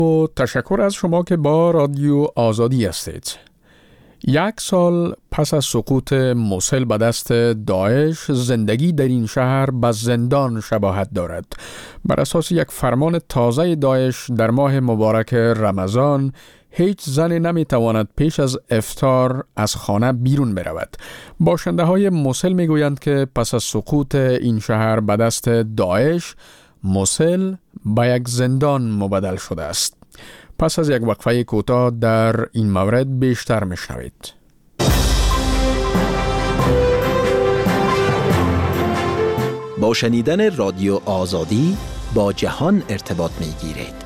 و تشکر از شما که با رادیو آزادی هستید. 1 سال پس از سقوط موصل به دست داعش، زندگی در این شهر به زندان شباهت دارد. بر اساس یک فرمان تازه داعش در ماه مبارک رمضان، هیچ زنی نمیتواند پیش از افطار از خانه بیرون برود. باشنده های موصل میگویند که پس از سقوط این شهر به دست داعش، موصل به یک زندان مبدل شده است. پس از یک وقفه کوتاه در این مورد بیشتر میشنوید. با شنیدن رادیو آزادی با جهان ارتباط میگیرید.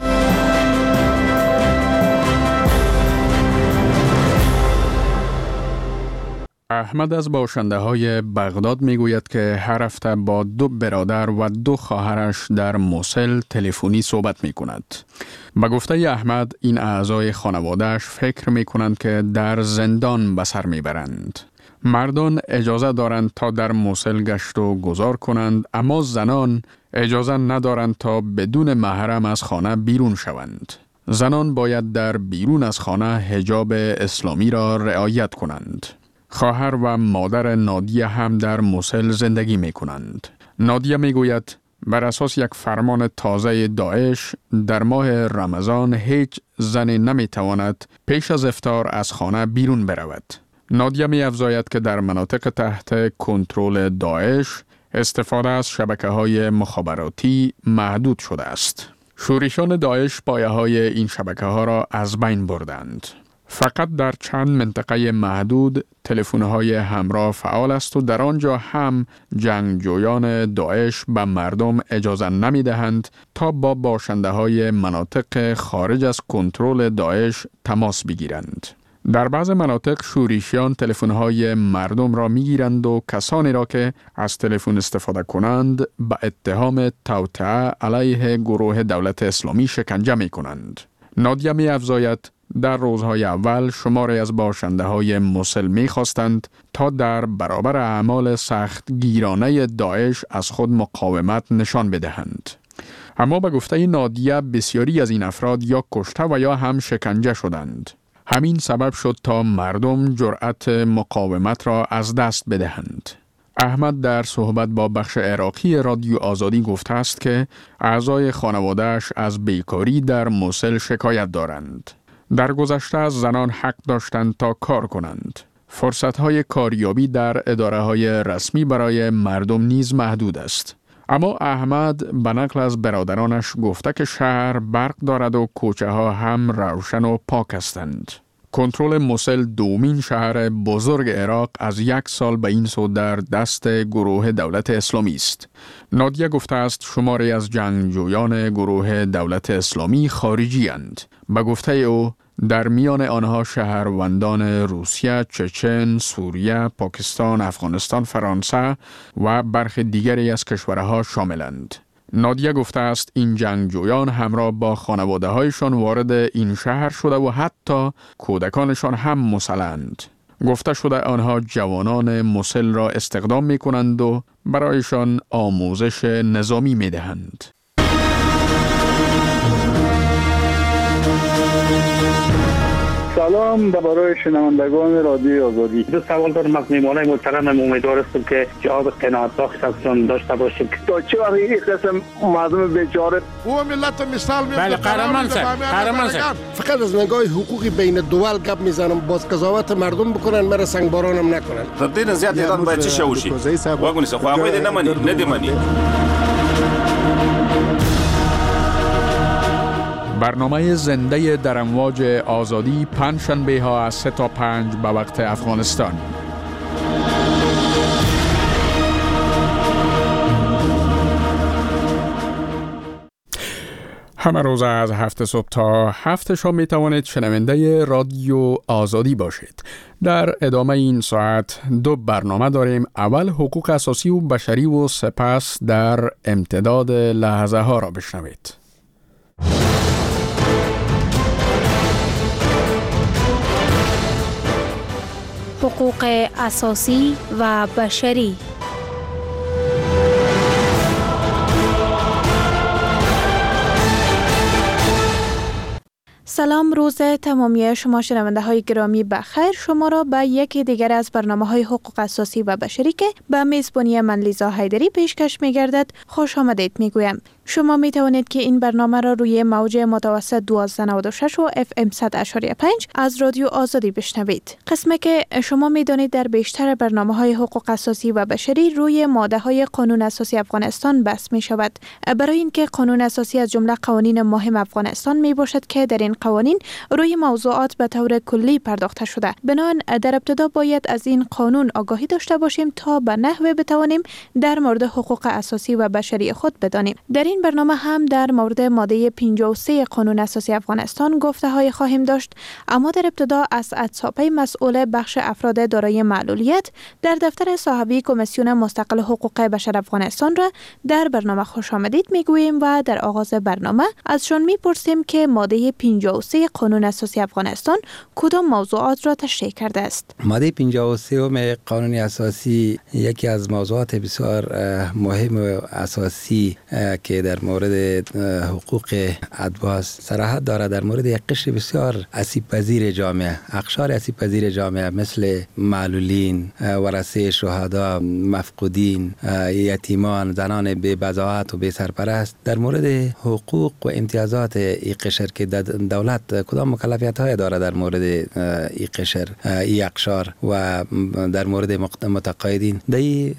احمد از باشنده های بغداد میگوید که هر هفته با 2 برادر و 2 خواهرش در موصل تلفنی صحبت می کند. به گفته احمد، این اعضای خانوادهش فکر می کنند که در زندان به سر می برند. مردان اجازه دارند تا در موصل گشت و گذار کنند، اما زنان اجازه ندارند تا بدون محرم از خانه بیرون شوند. زنان باید در بیرون از خانه حجاب اسلامی را رعایت کنند. خواهر و مادر نادیه هم در موصل زندگی می کنند. نادیه می گوید بر اساس یک فرمان تازه داعش در ماه رمضان هیچ زنی نمی تواند پیش از افطار از خانه بیرون برود. نادیه می افزاید که در مناطق تحت کنترل داعش استفاده از شبکه‌های مخابراتی محدود شده است. شورشان داعش پایه‌های این شبکه‌ها را از بین بردند. فقط در چند منطقه محدود تلفن‌های همراه فعال است و در آنجا هم جنگجویان داعش به مردم اجازه نمی‌دهند تا با باشنده‌های مناطق خارج از کنترل داعش تماس بگیرند. در بعض مناطق شورشیان تلفن‌های مردم را می‌گیرند و کسانی را که از تلفن استفاده کنند به اتهام توطئه علیه گروه دولت اسلامی شکنجه می‌کنند. نادیه می‌افزاید در روزهای اول شماری از باشنده‌های موصل می‌خواستند تا در برابر اعمال سخت گیرانه داعش از خود مقاومت نشان بدهند. اما به گفته نادیه بسیاری از این افراد یا کشته و یا هم شکنجه شدند. همین سبب شد تا مردم جرأت مقاومت را از دست بدهند. احمد در صحبت با بخش عراقی رادیو آزادی گفته است که اعضای خانواده‌اش از بیکاری در موصل شکایت دارند. در گذشته از زنان حق داشتند تا کار کنند. فرصت‌های کاریابی در اداره‌های رسمی برای مردم نیز محدود است. اما احمد به نقل از برادرانش گفته که شهر برق دارد و کوچه‌ها هم روشن و پاک هستند. کنترل موصل دومین شهر بزرگ عراق از 1 سال به این سو در دست گروه دولت اسلامی است. نادیه گفته است شماری از جنگجویان گروه دولت اسلامی خارجی اند. به گفته او در میان آنها شهروندان روسیه، چچن، سوریه، پاکستان، افغانستان، فرانسه و برخی دیگری از کشورها شاملند. نادیه گفته است این جنگجویان همراه با خانواده هایشان وارد این شهر شده و حتی کودکانشان هم مسلحند. گفته شده آنها جوانان موصل را استخدام می کنند و برایشان آموزش نظامی می دهند. سلام برای شنوندگان رادیو آزادی. 2 سوال دارم از میهمانای محترم. امیدوار هستم که جواب قناعت بخش ازشان داشته باشید. تا چه وقت این قسم مردم بیچاره او ملت مثال میاد. بله قهرمان صاحب. فقط از نگاه حقوقی بین دول گپ میزنم، باز قضاوت مردم بکنن، مرا سنگبارانم نکنن. تر دین زیاد ایران باید چی شوشی؟ واگونی سه خو هغه نه منی، نه دی منی. برنامه زنده در امواج آزادی پنجشنبه ها از 3 تا 5 به وقت افغانستان. همه روز از 7 صبح تا 7 شام می توانید شنونده رادیو آزادی باشید. در ادامه این ساعت 2 برنامه داریم. اول حقوق اساسی و بشری و سپس در امتداد لحظه ها را بشنوید. حقوق اساسی و بشری. سلام، روز تمامی شما شنونده های گرامی بخیر. شما را به یکی دیگر از برنامه های حقوق اساسی و بشری که به میزبانی من لیزا حیدری پیشکش می گردد خوش آمدید می گویم. شما می توانید که این برنامه را روی موج متوسط 1296 و FM 100.5 از رادیو آزادی بشنوید. قسمی که شما می دانید در بیشتر برنامه های حقوق اساسی و بشری روی ماده های قانون اساسی افغانستان بحث می شود. برای اینکه قانون اساسی از جمله قوانین مهم افغانستان می باشد که در این قوانین روی موضوعات به طور کلی پرداخته شده. بنابراین در ابتدا باید از این قانون آگاهی داشته باشیم تا به نحوی بتوانیم در مورد حقوق اساسی و بشری خود بدانیم. در این برنامه هم در مورد ماده 53 قانون اساسی افغانستان گفته های خواهیم داشت، اما در ابتدا اسعد صاپی مسئول بخش افراد دارای معلولیت در دفتر صاحبی کمیسیون مستقل حقوق بشر افغانستان را در برنامه خوش آمدید میگوییم و در آغاز برنامه ازشان میپرسیم که ماده 53 قانون اساسی افغانستان کدام موضوعات را تشریح کرده است. ماده 53 قانون اساسی یکی از موضوعات بسیار مهم و اساسی که در مورد حقوق ادوا صراحت دارد، در مورد یک قشر بسیار آسیب پذیر جامعه، اقشار آسیب پذیر جامعه مثل معلولین، ورثه شهدا، مفقودین، یتیمان، زنان بی بضاعت و بی سرپرست، در مورد حقوق و امتیازات این قشر که دولت کدام مکلفیت های دارد در مورد این قشر، این اقشار و در مورد متقاعدین، دی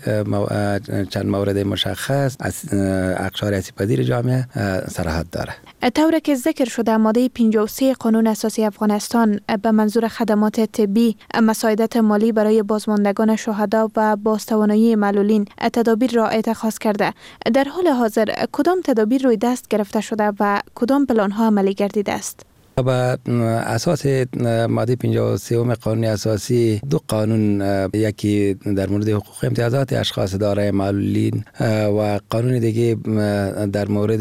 چند مورد مشخص از اقشار آسیب پذیر جامعه صراحت داره. طوری که ذکر شده ماده 53 قانون اساسی افغانستان به منظور خدمات طبی، مساعدت مالی برای بازماندگان شهدا و بازتوانایی معلولین تدابیر را اتخاذ کرده. در حال حاضر کدام تدابیر روی دست گرفته شده و کدام پلان ها عملی گردیده است؟ با اساس ماده 53 قانون اساسی دو قانون، یکی در مورد حقوق امتیازات اشخاص دارای معلولین و قانون دیگه در مورد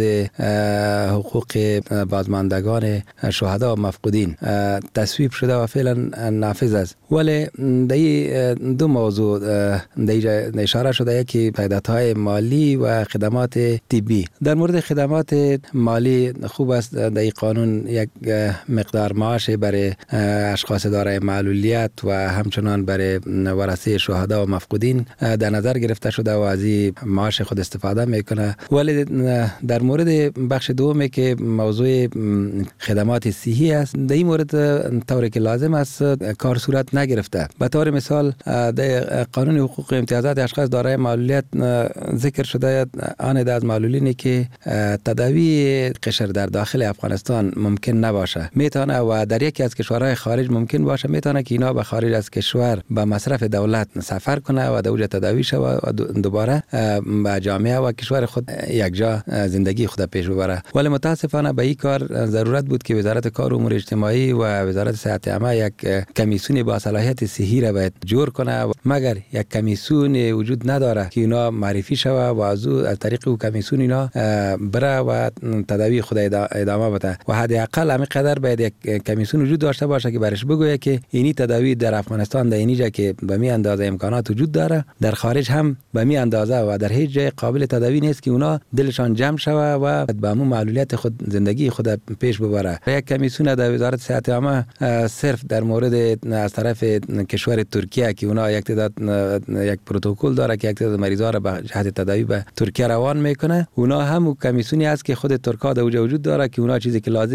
حقوق بازماندگان شهدا و مفقودین تصویب شده و فعلا نافذ است. ولی در دو موضوع در اشاره شده، یکی پیداتهای مالی و خدمات طبی. در مورد خدمات مالی خوب است در قانون یک مقدار معاش برای اشخاص دارای معلولیت و همچنان برای ورثه شهدا و مفقودین در نظر گرفته شده و از این معاش خود استفاده میکنه. ولی در مورد بخش دومی که موضوع خدمات صحی است، در این مورد طوری که لازم است کار صورت نگرفته. به طور مثال در قانون حقوق امتیازات اشخاص دارای معلولیت ذکر شده آن از معلولینی که تداوی قشر در داخل افغانستان ممکن نباشه، میتونه و در یکی از کشورهای خارج ممکن باشه، میتونه که اینا به خارج از کشور به مصرف دولت سفر کنه و در اونجا تداوی شوه و دوباره به جامعه و کشور خود یکجا زندگی خود پیش ببره. ولی متاسفانه به این کار ضرورت بود که وزارت کار و امور اجتماعی و وزارت صحت عامه یک کمیسیون با صلاحیت صحی را باید جور کنه، مگر یک کمیسیون وجود نداره که اینا معرفی شوه و از طریق او کمیسیون اینا بره و تداوی خود ادامه بده. و حداقل همینقدر باید یک کمیسیون وجود داشته باشه که برش بگویه که اینی تداوی در افغانستان در اینجا که به می اندازه امکانات وجود داره، در خارج هم به می اندازه و در هیچ جای قابل تداوی نیست که اونا دلشان جمع شوه و به همون معلولیت خود زندگی خود پیش ببره. یک کمیسیون در وزارت صحت عامه صرف در مورد از طرف کشور ترکیه که اونا یک تعداد یک پروتکل داره که یک تعداد مریضا را به جهت تداوی به ترکیه روان میکنه، اونا هم کمیسیونی است که خود ترکا در وجود داره که اونا چیزی که لازم